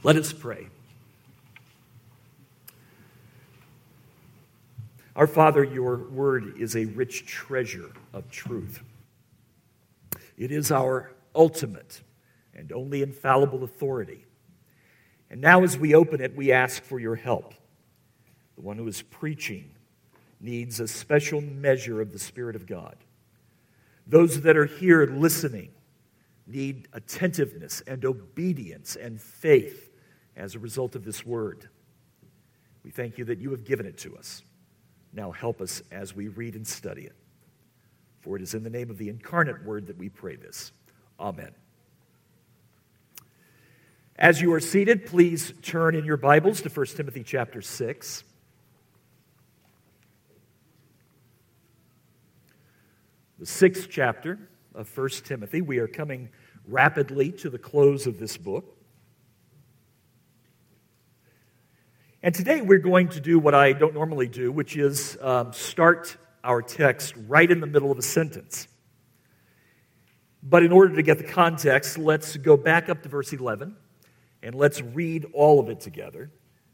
Let us pray. Our Father, your word is a rich treasure of truth. It is our ultimate and only infallible authority. And now as we open it, we ask for your help. The one who is preaching needs a special measure of the Spirit of God. Those that are here listening need attentiveness and obedience and faith as a result of this word. We thank you that you have given it to us. Now help us as we read and study it. For it is in the name of the incarnate word that we pray this. Amen. As you are seated, please turn in your Bibles to 1 Timothy chapter 6. The 6th chapter of 1 Timothy. We are coming rapidly to the close of this book. And today we're going to do what I don't normally do, which is start our text right in the middle of a sentence. But in order to get the context, let's go back up to verse 11, and let's read all of it together.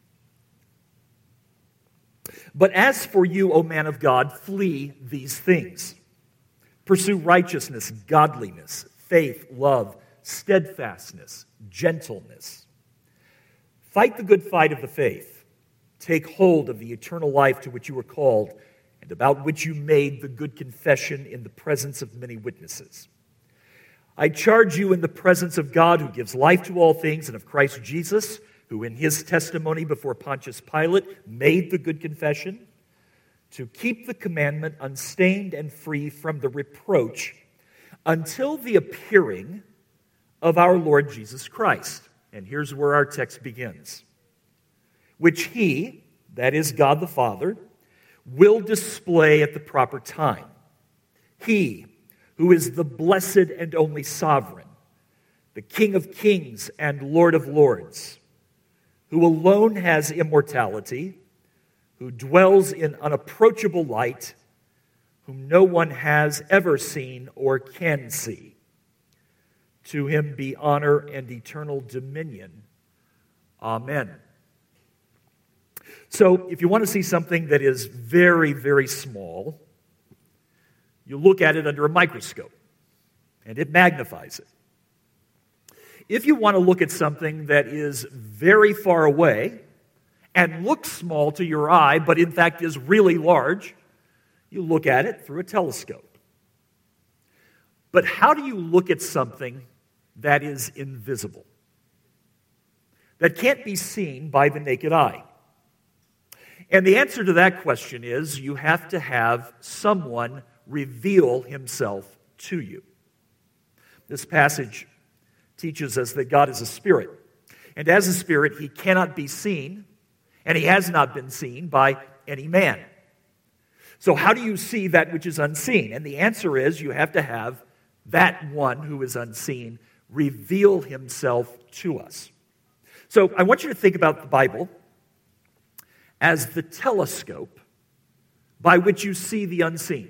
But as for you, O man of God, flee these things. Pursue righteousness, godliness, faith, love, steadfastness, gentleness. Fight the good fight of the faith. Take hold of the eternal life to which you were called and about which you made the good confession in the presence of many witnesses. I charge you in the presence of God who gives life to all things and of Christ Jesus, who in his testimony before Pontius Pilate made the good confession, to keep the commandment unstained and free from the reproach until the appearing of our Lord Jesus Christ. And here's where our text begins. Which he, that is God the Father, will display at the proper time. He, who is the blessed and only sovereign, the King of kings and Lord of lords, who alone has immortality, who dwells in unapproachable light, whom no one has ever seen or can see. To him be honor and eternal dominion. Amen. So, if you want to see something that is very, very small, you look at it under a microscope, and it magnifies it. If you want to look at something that is very far away and looks small to your eye, but in fact is really large, you look at it through a telescope. But how do you look at something that is invisible, that can't be seen by the naked eye? And the answer to that question is you have to have someone reveal himself to you. This passage teaches us that God is a spirit. And as a spirit, he cannot be seen, and he has not been seen by any man. So how do you see that which is unseen? And the answer is you have to have that one who is unseen reveal himself to us. So I want you to think about the Bible as the telescope by which you see the unseen.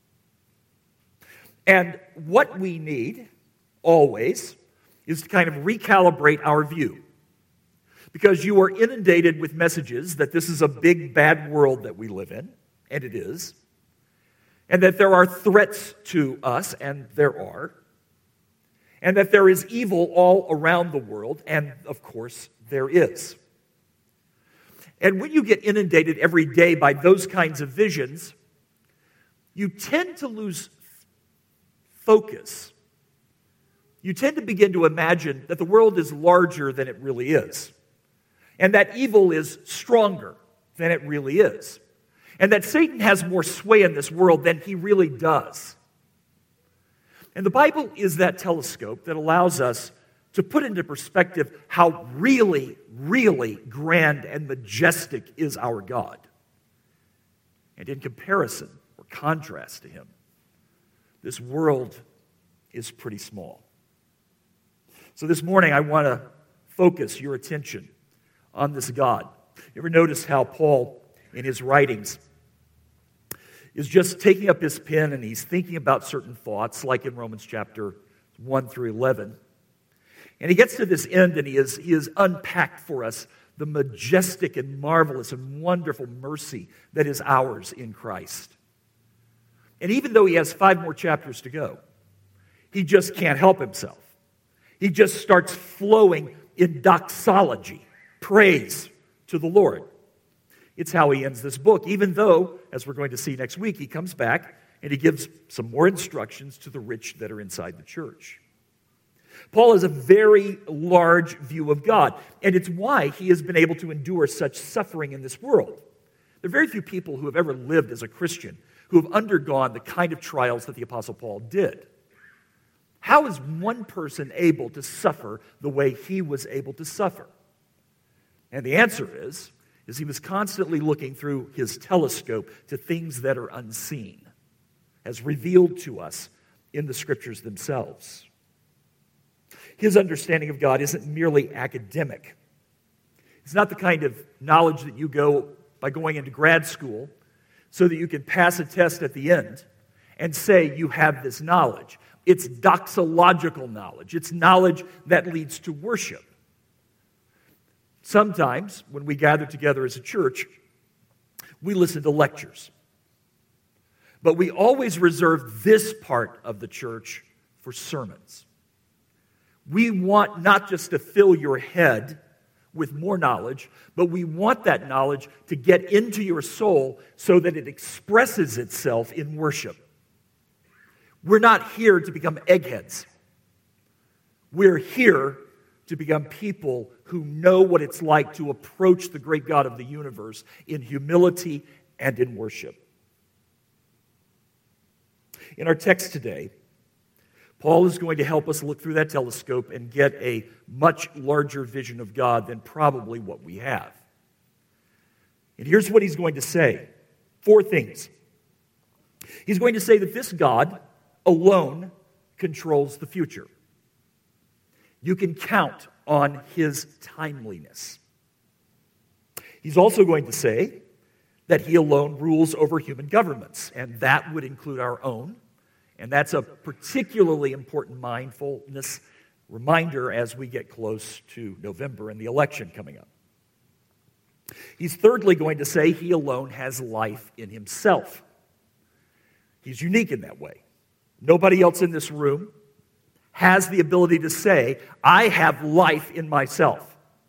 And what we need, always, is to kind of recalibrate our view. Because you are inundated with messages that this is a big, bad world that we live in, and it is, and that there are threats to us, and there are, and that there is evil all around the world, and of course there is. And when you get inundated every day by those kinds of visions, you tend to lose focus. You tend to begin to imagine that the world is larger than it really is, and that evil is stronger than it really is, and that Satan has more sway in this world than he really does. And the Bible is that telescope that allows us to put into perspective how really, really grand and majestic is our God. And in comparison or contrast to him, this world is pretty small. So this morning I want to focus your attention on this God. You ever notice how Paul, in his writings, is just taking up his pen and he's thinking about certain thoughts, like in Romans chapter 1 through 11. And he gets to this end, and he has unpacked for us the majestic and marvelous and wonderful mercy that is ours in Christ. And even though he has 5 more chapters to go, he just can't help himself. He just starts flowing in doxology, praise to the Lord. It's how he ends this book, even though, as we're going to see next week, he comes back and he gives some more instructions to the rich that are inside the church. Paul has a very large view of God, and it's why he has been able to endure such suffering in this world. There are very few people who have ever lived as a Christian who have undergone the kind of trials that the Apostle Paul did. How is one person able to suffer the way he was able to suffer? And the answer is he was constantly looking through his telescope to things that are unseen, as revealed to us in the Scriptures themselves. His understanding of God isn't merely academic. It's not the kind of knowledge that you go by going into grad school so that you can pass a test at the end and say you have this knowledge. It's doxological knowledge. It's knowledge that leads to worship. Sometimes, when we gather together as a church, we listen to lectures. But we always reserve this part of the church for sermons. We want not just to fill your head with more knowledge, but we want that knowledge to get into your soul so that it expresses itself in worship. We're not here to become eggheads. We're here to become people who know what it's like to approach the great God of the universe in humility and in worship. In our text today, Paul is going to help us look through that telescope and get a much larger vision of God than probably what we have. And here's what he's going to say. 4 things. He's going to say that this God alone controls the future. You can count on his timeliness. He's also going to say that he alone rules over human governments, and that would include our own. And that's a particularly important mindfulness reminder as we get close to November and the election coming up. He's thirdly going to say he alone has life in himself. He's unique in that way. Nobody else in this room has the ability to say, I have life in myself.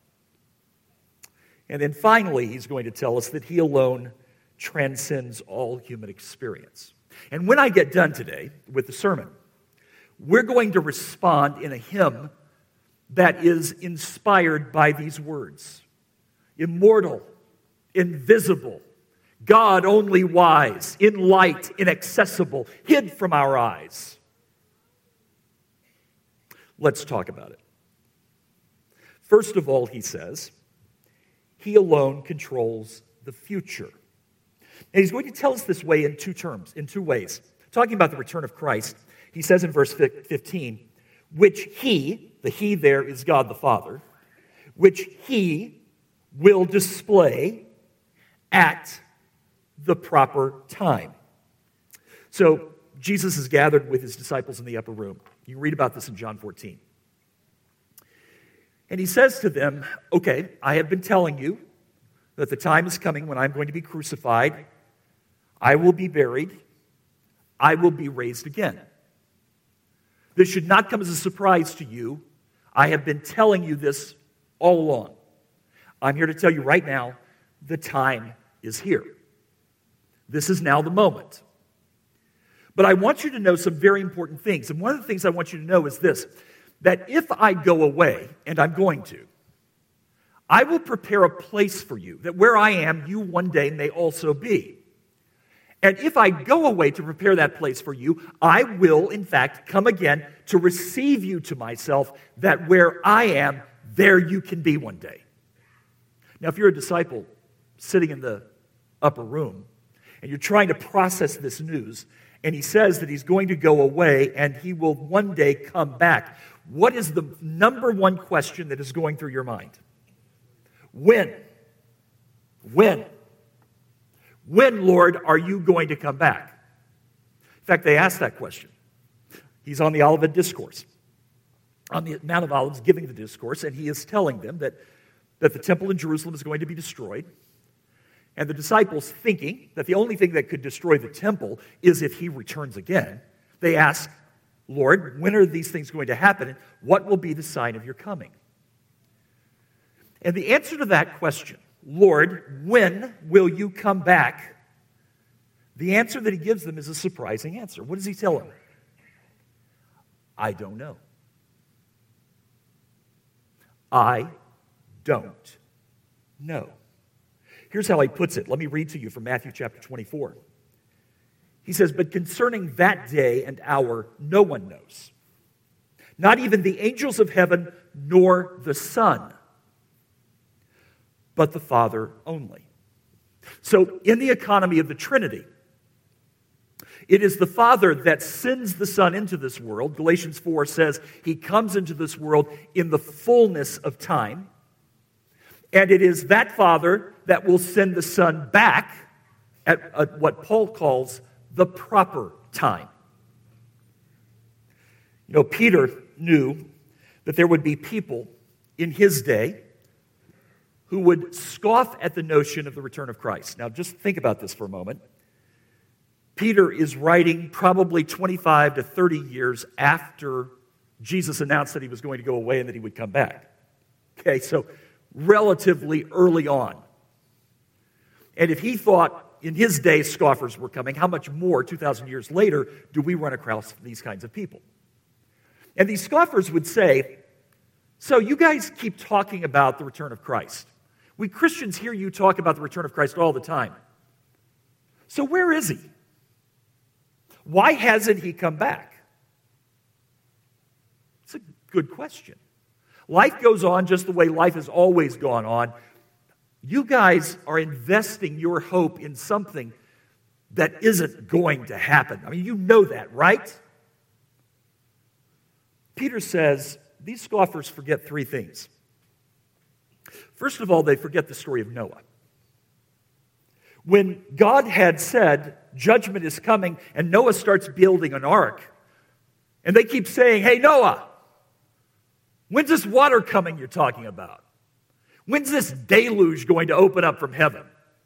And then finally, he's going to tell us that he alone transcends all human experience. And when I get done today with the sermon, we're going to respond in a hymn that is inspired by these words. Immortal, invisible, God only wise, in light, inaccessible, hid from our eyes. Let's talk about it. First of all, he says, he alone controls the future. And he's going to tell us this way in 2 ways. Talking about the return of Christ, he says in verse 15, which he, the he there is God the Father, which he will display at the proper time. So Jesus is gathered with his disciples in the upper room. You can read about this in John 14. And he says to them, okay, I have been telling you that the time is coming when I'm going to be crucified, I will be buried, I will be raised again. This should not come as a surprise to you. I have been telling you this all along. I'm here to tell you right now, the time is here. This is now the moment. But I want you to know some very important things. And one of the things I want you to know is this, that if I go away, and I'm going to, I will prepare a place for you, that where I am, you one day may also be. And if I go away to prepare that place for you, I will, in fact, come again to receive you to myself, that where I am, there you can be one day. Now, if you're a disciple sitting in the upper room, and you're trying to process this news, and he says that he's going to go away, and he will one day come back, what is the number one question that is going through your mind? When? When? When, Lord, are you going to come back? In fact, they asked that question. He's on the Olivet Discourse. on the Mount of Olives giving the discourse, and he is telling them that the temple in Jerusalem is going to be destroyed. And the disciples, thinking that the only thing that could destroy the temple is if he returns again, they ask, Lord, when are these things going to happen? And what will be the sign of your coming? And the answer to that question, Lord, when will you come back? The answer that he gives them is a surprising answer. What does he tell them? I don't know. I don't know. Here's how he puts it. Let me read to you from Matthew chapter 24. He says, but concerning that day and hour, no one knows. Not even the angels of heaven, nor the Son, but the Father only. So in the economy of the Trinity, it is the Father that sends the Son into this world. Galatians 4 says he comes into this world in the fullness of time. And it is that Father that will send the Son back at what Paul calls the proper time. You know, Peter knew that there would be people in his day who would scoff at the notion of the return of Christ. Now, just think about this for a moment. Peter is writing probably 25 to 30 years after Jesus announced that he was going to go away and that he would come back. Okay, so relatively early on. And if he thought in his day scoffers were coming, how much more 2,000 years later do we run across these kinds of people? And these scoffers would say, so you guys keep talking about the return of Christ. We Christians hear you talk about the return of Christ all the time. So where is he? Why hasn't he come back? It's a good question. Life goes on just the way life has always gone on. You guys are investing your hope in something that isn't going to happen. I mean, you know that, right? Peter says these scoffers forget three things. First of all, they forget the story of Noah. When God had said, judgment is coming, and Noah starts building an ark, and they keep saying, hey, Noah, when's this water coming you're talking about? When's this deluge going to open up from heaven?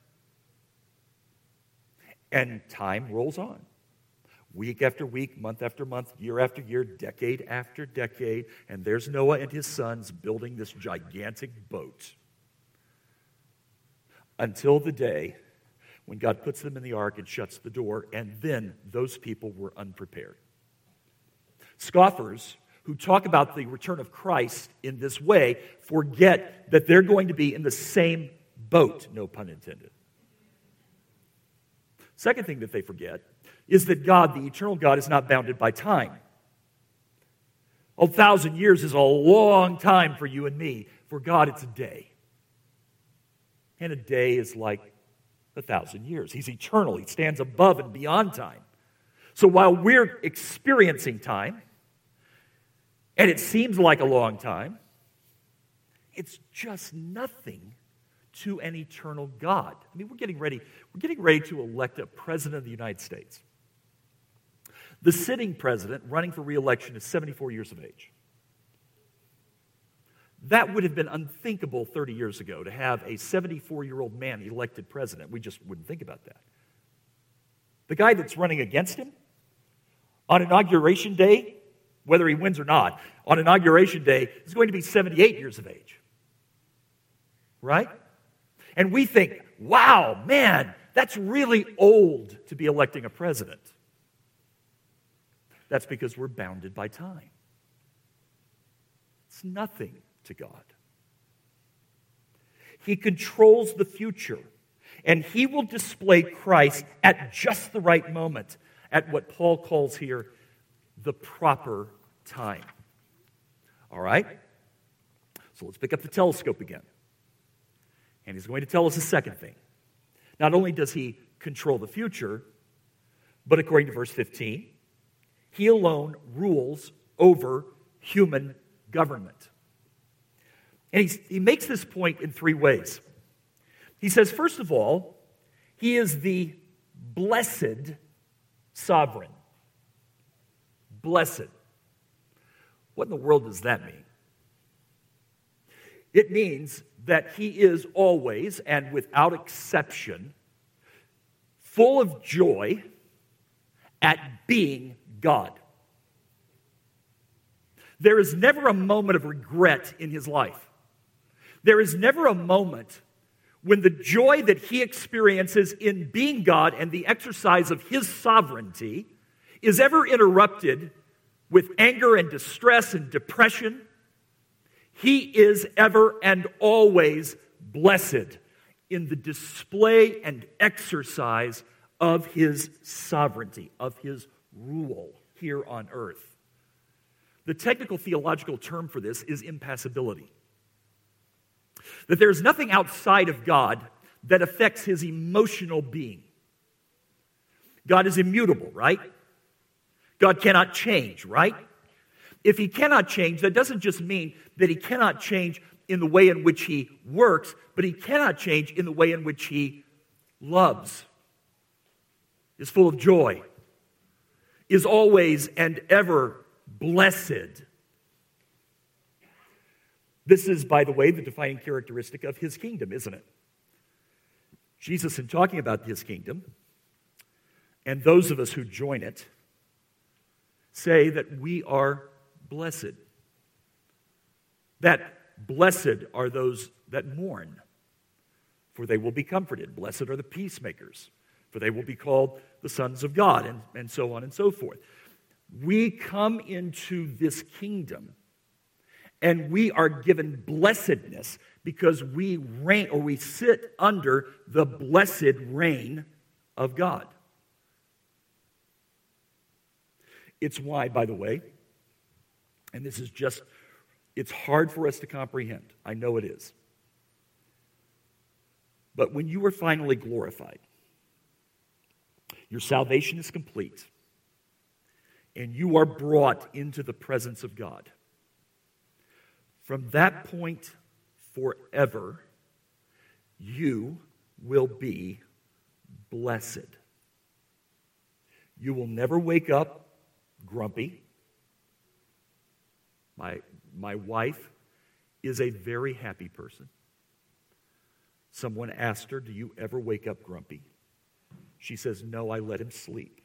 And time rolls on. Week after week, month after month, year after year, decade after decade, and there's Noah and his sons building this gigantic boat. Until the day when God puts them in the ark and shuts the door, and then those people were unprepared. Scoffers who talk about the return of Christ in this way forget that they're going to be in the same boat, no pun intended. Second thing that they forget is that God, the eternal God, is not bounded by time. 1,000 years is a long time for you and me. For God, it's a day. And a day is like 1,000 years. He's eternal. He stands above and beyond time. So while we're experiencing time, and it seems like a long time, it's just nothing to an eternal God. I mean, we're getting ready to elect a president of the United States. The sitting president running for re-election is 74 years of age. That would have been unthinkable 30 years ago, to have a 74-year-old man elected president. We just wouldn't think about that. The guy that's running against him, on Inauguration Day, whether he wins or not, on Inauguration Day, is going to be 78 years of age. Right? And we think, wow, man, that's really old to be electing a president. That's because we're bounded by time. It's nothing to God. He controls the future, and he will display Christ at just the right moment, at what Paul calls here the proper time. All right? So let's pick up the telescope again. And he's going to tell us a second thing. Not only does he control the future, but according to verse 15, he alone rules over human government. And he makes this point in three ways. He says, first of all, he is the blessed sovereign. Blessed. What in the world does that mean? It means that he is always and without exception full of joy at being God. There is never a moment of regret in his life. There is never a moment when the joy that he experiences in being God and the exercise of his sovereignty is ever interrupted with anger and distress and depression. He is ever and always blessed in the display and exercise of his sovereignty, of his rule here on earth. The technical theological term for this is impassibility. That there's nothing outside of God that affects his emotional being. God is immutable, right? God cannot change, right? If he cannot change, that doesn't just mean that he cannot change in the way in which he works, but he cannot change in the way in which he loves, is full of joy, is always and ever blessed. This is, by the way, the defining characteristic of his kingdom, isn't it? Jesus, in talking about his kingdom, and those of us who join it, say that we are blessed. That blessed are those that mourn, for they will be comforted. Blessed are the peacemakers, for they will be called the sons of God, and so on and so forth. We come into this kingdom, and we are given blessedness because we reign, or we sit under the blessed reign of God. It's why, by the way, and this is just, it's hard for us to comprehend. I know it is. But when you are finally glorified, your salvation is complete, and you are brought into the presence of God. From that point forever, you will be blessed. You will never wake up grumpy. My wife is a very happy person. Someone asked her, "Do you ever wake up grumpy?" She says, "No, I let him sleep."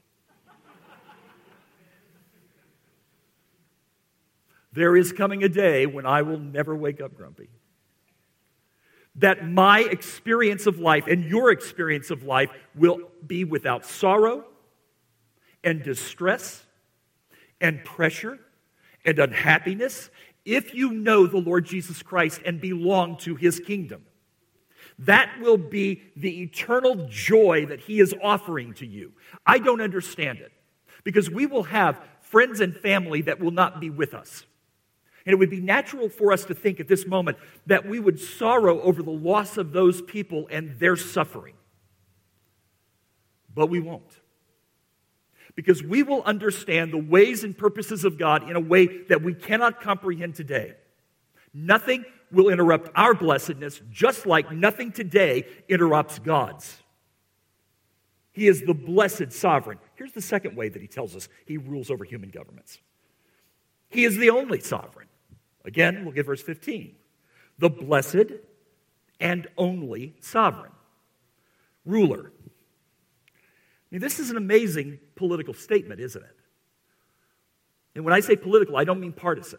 There is coming a day when I will never wake up grumpy. That my experience of life and your experience of life will be without sorrow and distress and pressure and unhappiness if you know the Lord Jesus Christ and belong to his kingdom. That will be the eternal joy that he is offering to you. I don't understand it, because we will have friends and family that will not be with us. And it would be natural for us to think at this moment that we would sorrow over the loss of those people and their suffering. But we won't. Because we will understand the ways and purposes of God in a way that we cannot comprehend today. Nothing will interrupt our blessedness, just like nothing today interrupts God's. He is the blessed sovereign. Here's the second way that he tells us he rules over human governments. He is the only sovereign. Again, look at verse 15. The blessed and only sovereign. Ruler. I mean, this is an amazing political statement, isn't it? And when I say political, I don't mean partisan.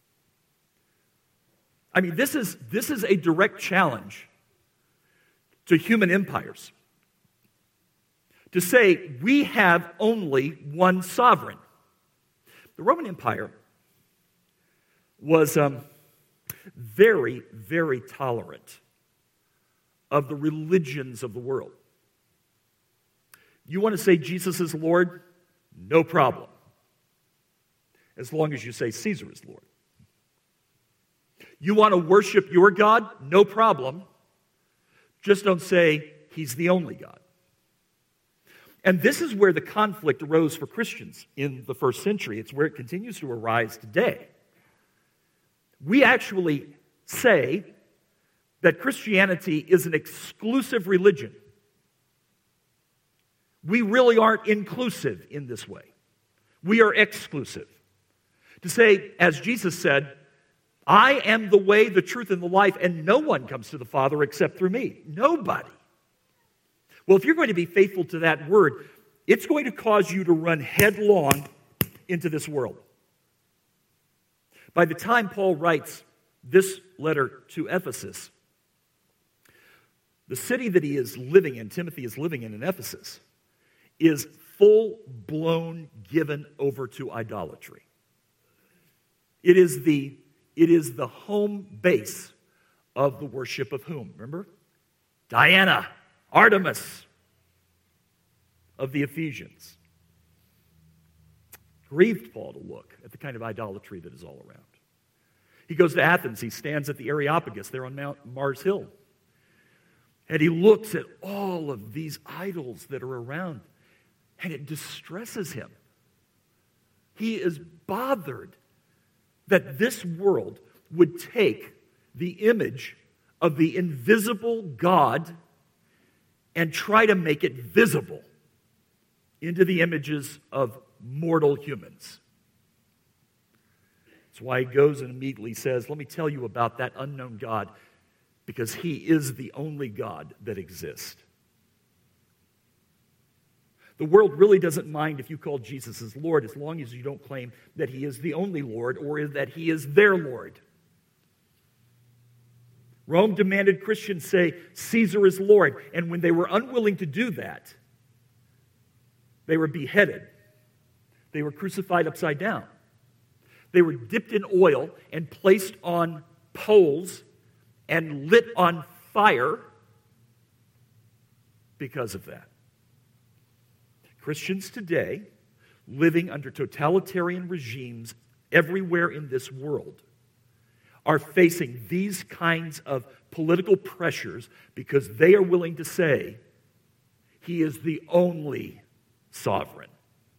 I mean, this is a direct challenge to human empires. To say, we have only one sovereign. The Roman Empire was very, very tolerant of the religions of the world. You want to say Jesus is Lord? No problem. As long as you say Caesar is Lord. You want to worship your God? No problem. Just don't say he's the only God. And this is where the conflict arose for Christians in the first century. It's where it continues to arise today. We actually say that Christianity is an exclusive religion. We really aren't inclusive in this way. We are exclusive. To say, as Jesus said, I am the way, the truth, and the life, and no one comes to the Father except through me. Nobody. Well, if you're going to be faithful to that word, it's going to cause you to run headlong into this world. By the time Paul writes this letter to Ephesus, the city that he is living in, Timothy is living in Ephesus, is full-blown given over to idolatry. It is the home base of the worship of whom? Remember? Diana, Artemis of the Ephesians. Grieved Paul to look at the kind of idolatry that is all around. He goes to Athens. He stands at the Areopagus there on Mount Mars Hill. And he looks at all of these idols that are around, and it distresses him. He is bothered that this world would take the image of the invisible God and try to make it visible into the images of mortal humans. That's why he goes and immediately says, let me tell you about that unknown God, because he is the only God that exists. The world really doesn't mind if you call Jesus as Lord, as long as you don't claim that he is the only Lord or that he is their Lord. Rome demanded Christians say, Caesar is Lord. And when they were unwilling to do that, they were beheaded. They were crucified upside down. They were dipped in oil and placed on poles and lit on fire because of that. Christians today, living under totalitarian regimes everywhere in this world, are facing these kinds of political pressures because they are willing to say, he is the only sovereign.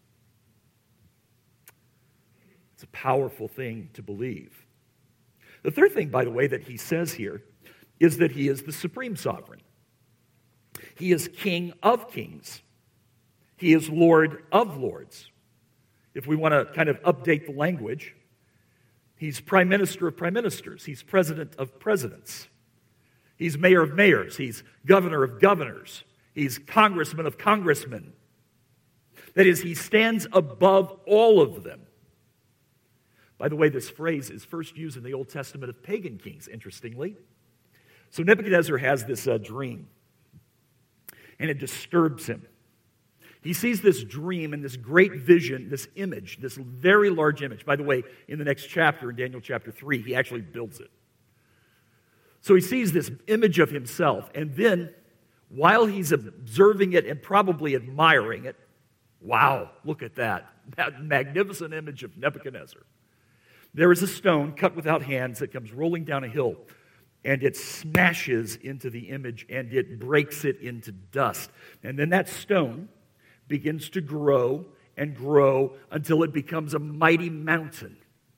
It's a powerful thing to believe. The third thing, by the way, that he says here is that he is the supreme sovereign. He is King of kings. He is Lord of lords. If we want to kind of update the language, he's prime minister of prime ministers. He's president of presidents. He's mayor of mayors. He's governor of governors. He's congressman of congressmen. That is, he stands above all of them. By the way, this phrase is first used in the Old Testament of pagan kings, interestingly. So Nebuchadnezzar has this dream, and it disturbs him. He sees this dream and this great vision, this image, this very large image. By the way, in the next chapter, in Daniel chapter 3, he actually builds it. So he sees this image of himself, and then while he's observing it and probably admiring it, wow, look at that magnificent image of Nebuchadnezzar. There is a stone cut without hands that comes rolling down a hill, and it smashes into the image, and it breaks it into dust. And then that stone begins to grow and grow until it becomes a mighty mountain.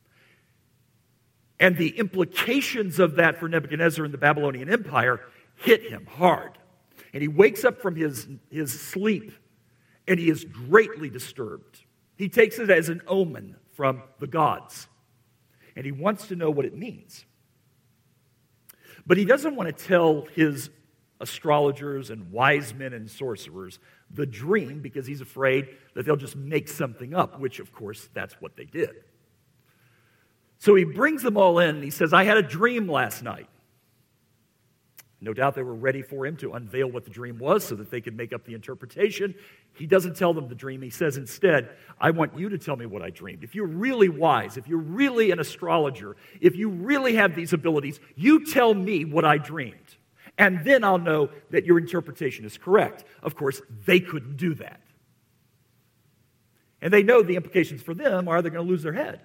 And the implications of that for Nebuchadnezzar and the Babylonian Empire hit him hard. And he wakes up from his sleep, and he is greatly disturbed. He takes it as an omen from the gods, and he wants to know what it means. But he doesn't want to tell his astrologers and wise men and sorcerers the dream because he's afraid that they'll just make something up, which, of course, that's what they did. So he brings them all in, and he says, I had a dream last night. No doubt they were ready for him to unveil what the dream was so that they could make up the interpretation. He doesn't tell them the dream. He says instead, I want you to tell me what I dreamed. If you're really wise, if you're really an astrologer, if you really have these abilities, you tell me what I dreamed. And then I'll know that your interpretation is correct. Of course, they couldn't do that. And they know the implications for them are they're going to lose their head.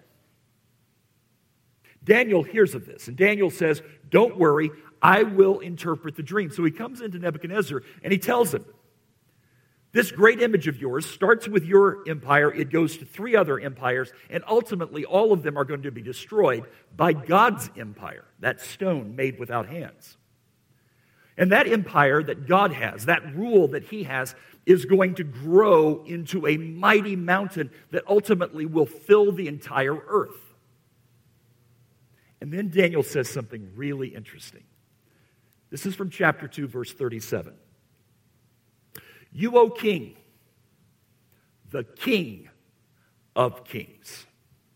Daniel hears of this, and Daniel says, don't worry, I will interpret the dream. So he comes into Nebuchadnezzar, and he tells him, this great image of yours starts with your empire, it goes to 3 other empires, and ultimately all of them are going to be destroyed by God's empire, that stone made without hands. And that empire that God has, that rule that he has, is going to grow into a mighty mountain that ultimately will fill the entire earth. And then Daniel says something really interesting. This is from chapter 2, verse 37. You, O king, the King of kings,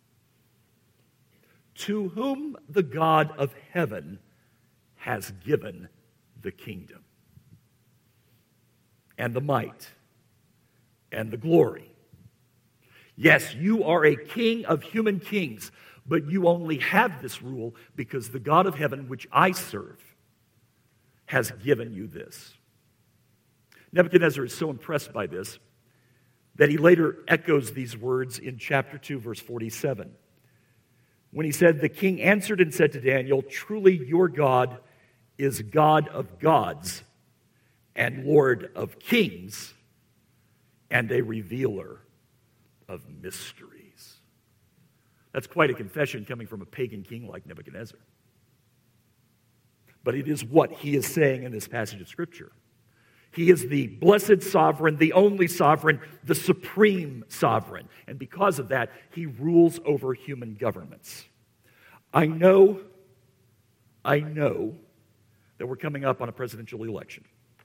to whom the God of heaven has given the kingdom and the might and the glory. Yes, you are a king of human kings, but you only have this rule because the God of heaven, which I serve, has given you this. Nebuchadnezzar is so impressed by this that he later echoes these words in chapter 2, verse 47. When he said, the king answered and said to Daniel, truly your God is God of gods and Lord of kings and a revealer of mysteries. That's quite a confession coming from a pagan king like Nebuchadnezzar. But it is what he is saying in this passage of Scripture. He is the blessed sovereign, the only sovereign, the supreme sovereign. And because of that, he rules over human governments. I know that we're coming up on a presidential election.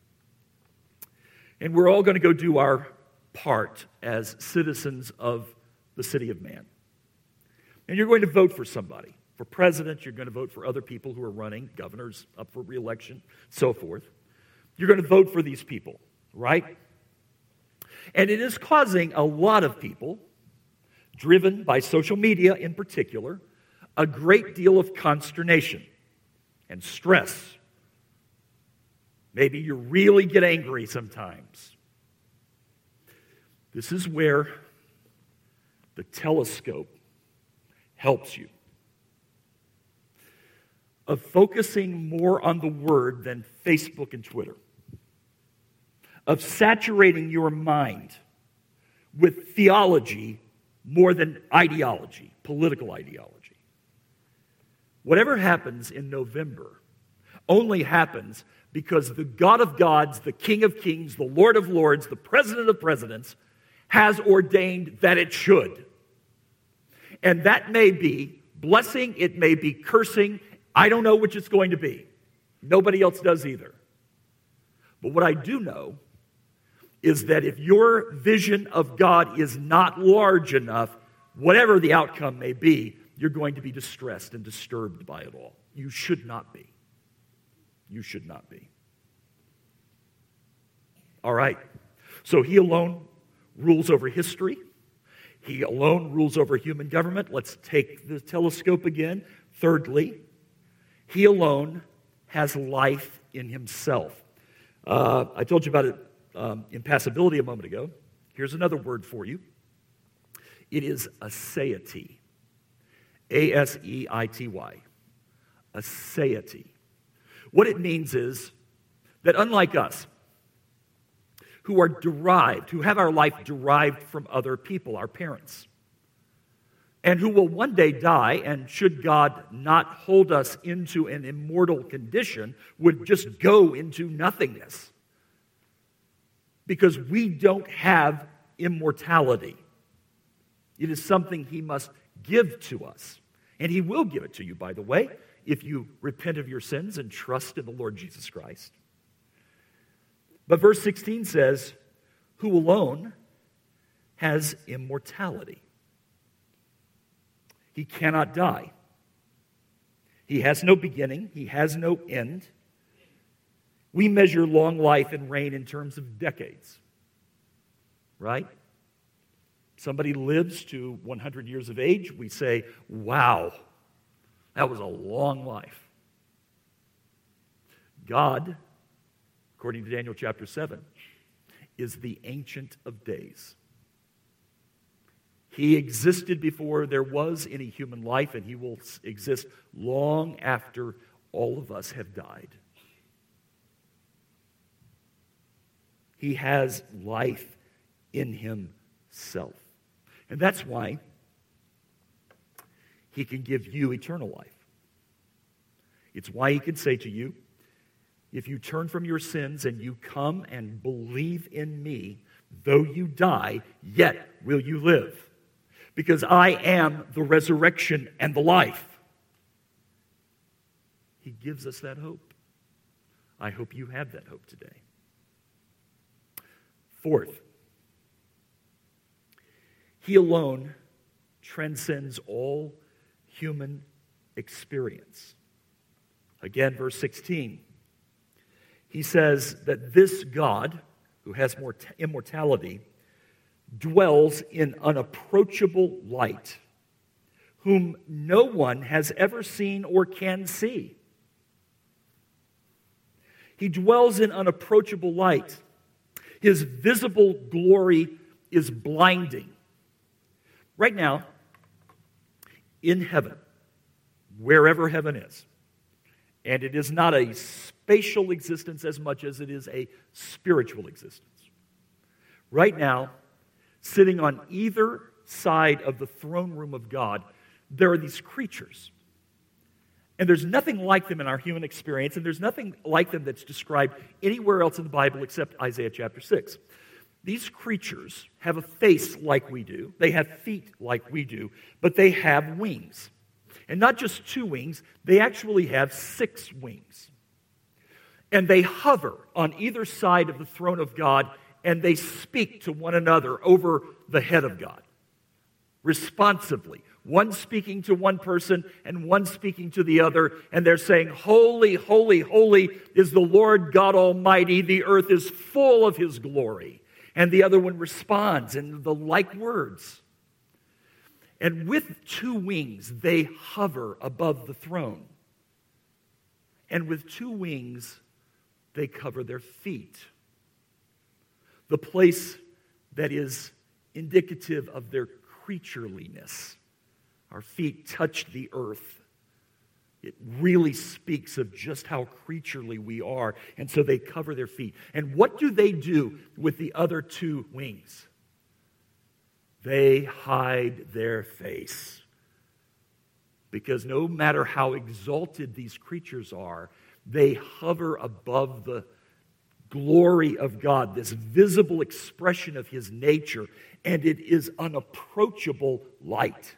And we're all going to go do our part as citizens of the city of man. And you're going to vote for somebody. For president, you're going to vote for other people who are running, governors up for re-election, so forth. You're going to vote for these people, right? And it is causing a lot of people, driven by social media in particular, a great deal of consternation and stress. Maybe you really get angry sometimes. This is where the telescope helps you. Of focusing more on the Word than Facebook and Twitter. Of saturating your mind with theology more than ideology, political ideology. Whatever happens in November only happens because the God of gods, the King of kings, the Lord of lords, the President of presidents has ordained that it should. And that may be blessing, it may be cursing. I don't know which it's going to be. Nobody else does either. But what I do know is that if your vision of God is not large enough, whatever the outcome may be, you're going to be distressed and disturbed by it all. You should not be. You should not be. All right. So he alone rules over history. He alone rules over human government. Let's take the telescope again. Thirdly, he alone has life in himself. I told you about it, impassibility a moment ago. Here's another word for you. It is aseity. A-S-E-I-T-Y. Aseity. What it means is that unlike us, who are derived, who have our life derived from other people, our parents, and who will one day die, and should God not hold us into an immortal condition, would just go into nothingness. Because we don't have immortality. It is something he must give to us. And he will give it to you, by the way, if you repent of your sins and trust in the Lord Jesus Christ. But verse 16 says, who alone has immortality. He cannot die. He has no beginning. He has no end. We measure long life and reign in terms of decades, right? Somebody lives to 100 years of age. We say, wow, that was a long life. God, according to Daniel chapter 7, is the Ancient of Days. He existed before there was any human life, and he will exist long after all of us have died. He has life in himself. And that's why he can give you eternal life. It's why he can say to you, if you turn from your sins and you come and believe in me, though you die, yet will you live. Because I am the resurrection and the life. He gives us that hope. I hope you have that hope today. Fourth, He alone transcends all human experience. Again, verse 16. He says that this God, who has immortality, dwells in unapproachable light, whom no one has ever seen or can see. He dwells in unapproachable light. His visible glory is blinding. Right now, in heaven, wherever heaven is, and it is not a spatial existence as much as it is a spiritual existence. Right now, sitting on either side of the throne room of God, there are these creatures. And there's nothing like them in our human experience, and there's nothing like them that's described anywhere else in the Bible except Isaiah chapter 6. These creatures have a face like we do, they have feet like we do, but they have wings. And not just 2 wings, they actually have 6 wings. And they hover on either side of the throne of God, and they speak to one another over the head of God, responsively. One speaking to one person and one speaking to the other, and they're saying, "Holy, holy, holy is the Lord God Almighty. The earth is full of His glory." And the other one responds in the like words. And with 2 wings, they hover above the throne. And with 2 wings, they cover their feet. The place that is indicative of their creatureliness. Our feet touch the earth. It really speaks of just how creaturely we are. And so they cover their feet. And what do they do with the other 2 wings? They hide their face. Because no matter how exalted these creatures are, they hover above the glory of God, this visible expression of His nature, and it is unapproachable light.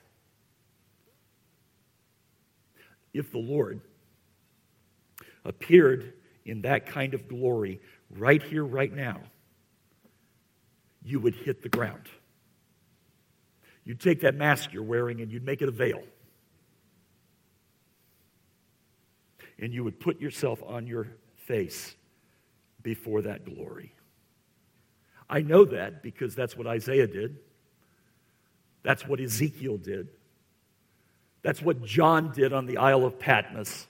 If the Lord appeared in that kind of glory right here, right now, you would hit the ground. You'd take that mask you're wearing and you'd make it a veil. And you would put yourself on your face before that glory. I know that because that's what Isaiah did. That's what Ezekiel did. That's what John did on the Isle of Patmos.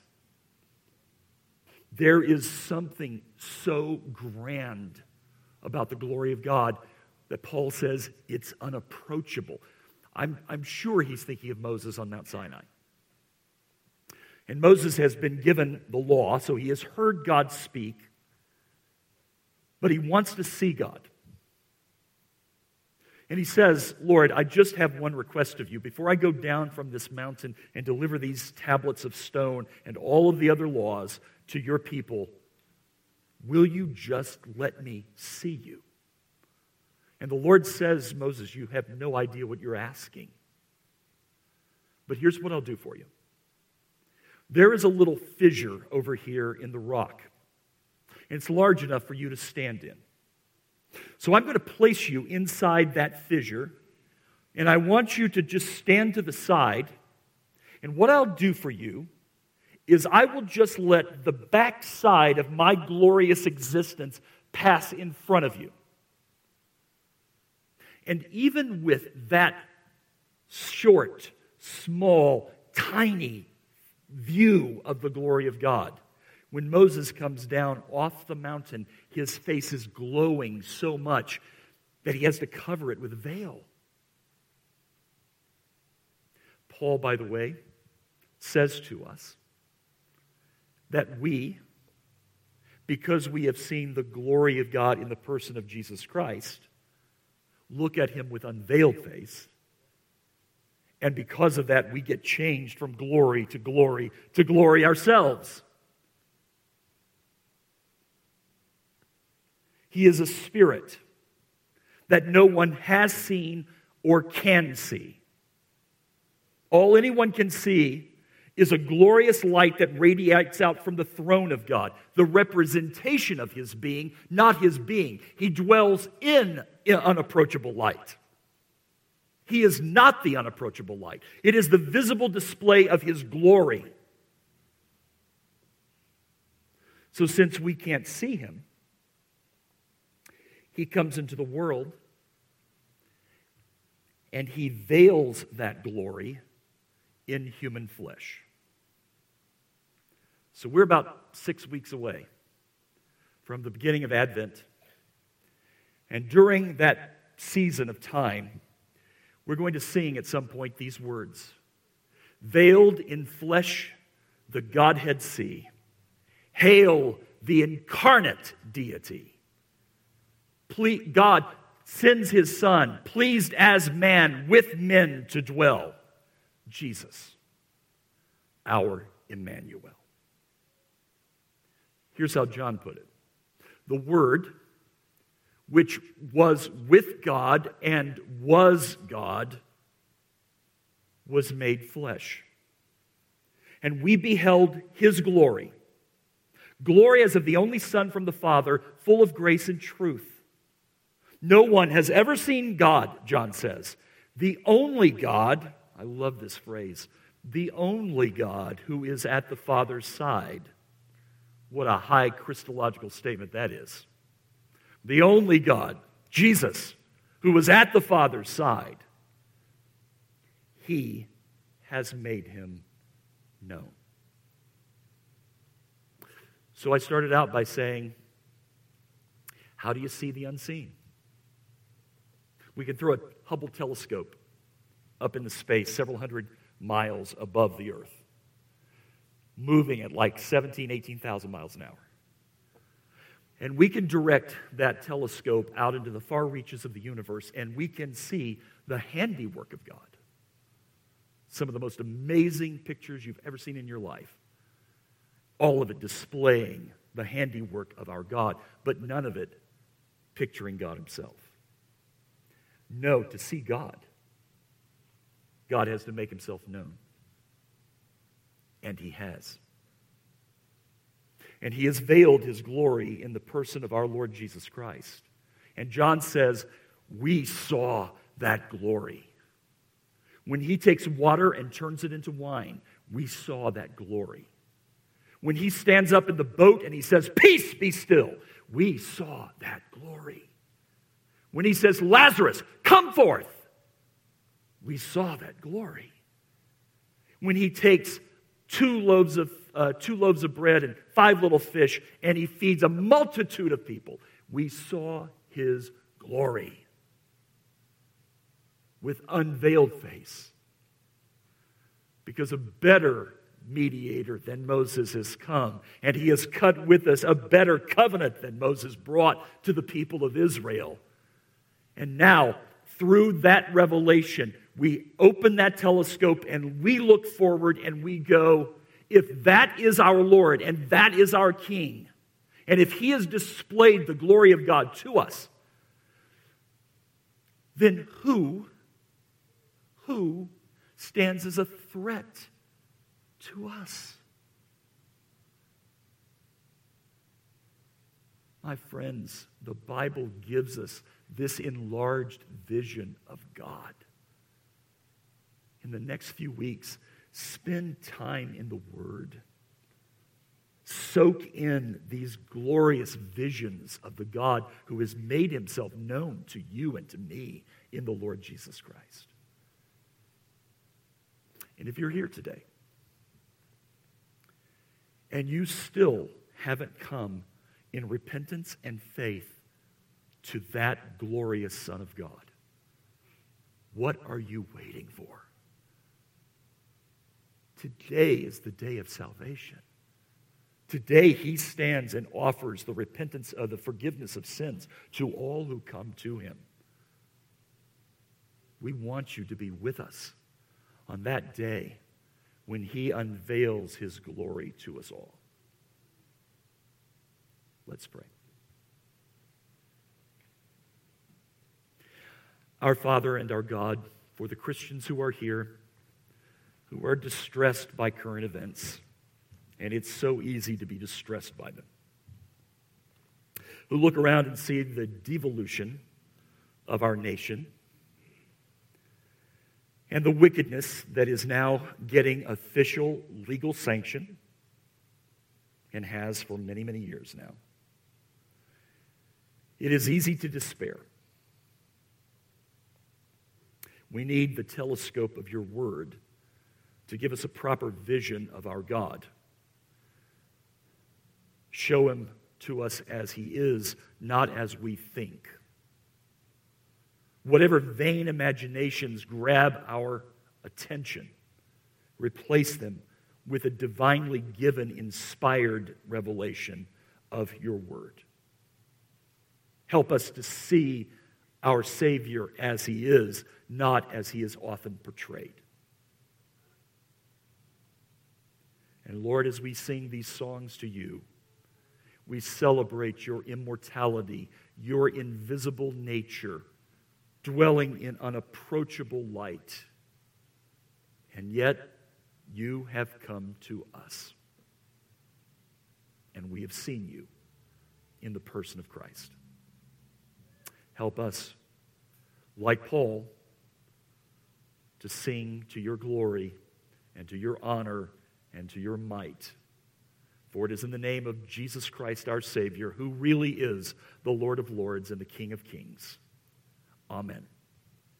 There is something so grand about the glory of God that Paul says it's unapproachable. I'm sure he's thinking of Moses on Mount Sinai. And Moses has been given the law, so he has heard God speak, but he wants to see God. And he says, "Lord, I just have one request of you. Before I go down from this mountain and deliver these tablets of stone and all of the other laws to your people, will you just let me see you?" And the Lord says, "Moses, you have no idea what you're asking. But here's what I'll do for you. There is a little fissure over here in the rock. And it's large enough for you to stand in. So I'm going to place you inside that fissure, and I want you to just stand to the side. And what I'll do for you is I will just let the backside of my glorious existence pass in front of you. And even with that short, small, tiny view of the glory of God, when Moses comes down off the mountain, his face is glowing so much that he has to cover it with a veil. Paul, by the way, says to us that we, because we have seen the glory of God in the person of Jesus Christ, look at him with unveiled face, and because of that, we get changed from glory to glory to glory ourselves. He is a spirit that no one has seen or can see. All anyone can see is a glorious light that radiates out from the throne of God, the representation of his being, not his being. He dwells in unapproachable light. He is not the unapproachable light. It is the visible display of his glory. So since we can't see him, he comes into the world and he veils that glory in human flesh. So we're about 6 weeks away from the beginning of Advent. And during that season of time, we're going to sing at some point these words. Veiled in flesh, the Godhead see. Hail the incarnate deity. God sends his Son, pleased as man with men to dwell. Jesus, our Emmanuel. Here's how John put it. The Word, which was with God and was God, was made flesh. And we beheld his glory. Glory as of the only Son from the Father, full of grace and truth. No one has ever seen God, John says. The only God, I love this phrase, the only God who is at the Father's side. What a high Christological statement that is. The only God, Jesus, who was at the Father's side, he has made him known. So I started out by saying, how do you see the unseen? We can throw a Hubble telescope up into space several hundred miles above the Earth, moving at like 17,000, 18,000 miles an hour. And we can direct that telescope out into the far reaches of the universe, and we can see the handiwork of God. Some of the most amazing pictures you've ever seen in your life. All of it displaying the handiwork of our God, but none of it picturing God himself. No, to see God, God has to make himself known. And he has. And he has veiled his glory in the person of our Lord Jesus Christ. And John says, we saw that glory. When he takes water and turns it into wine, we saw that glory. When he stands up in the boat and he says, peace, be still, we saw that glory. When he says, Lazarus, come forth, we saw that glory. When he takes two loaves of bread and 5 little fish, and he feeds a multitude of people, we saw his glory with unveiled face. Because a better mediator than Moses has come, and he has cut with us a better covenant than Moses brought to the people of Israel. And now, through that revelation, we open that telescope and we look forward and we go, if that is our Lord and that is our King, and if he has displayed the glory of God to us, then who stands as a threat to us? My friends, the Bible gives us this enlarged vision of God. In the next few weeks, spend time in the Word. Soak in these glorious visions of the God who has made himself known to you and to me in the Lord Jesus Christ. And if you're here today and you still haven't come in repentance and faith to that glorious Son of God, what are you waiting for? Today is the day of salvation. Today he stands and offers the repentance of the forgiveness of sins to all who come to him. We want you to be with us on that day when he unveils his glory to us all. Let's pray. Our Father and our God, for the Christians who are here, who are distressed by current events, and it's so easy to be distressed by them, who look around and see the devolution of our nation and the wickedness that is now getting official legal sanction and has for many, many years now. It is easy to despair. We need the telescope of your word to give us a proper vision of our God. Show him to us as he is, not as we think. Whatever vain imaginations grab our attention, replace them with a divinely given, inspired revelation of your word. Help us to see our Savior as he is, not as he is often portrayed. And Lord, as we sing these songs to you, we celebrate your immortality, your invisible nature, dwelling in unapproachable light. And yet, you have come to us. And we have seen you in the person of Christ. Help us, like Paul, to sing to your glory and to your honor and to your might. For it is in the name of Jesus Christ, our Savior, who really is the Lord of Lords and the King of Kings. Amen.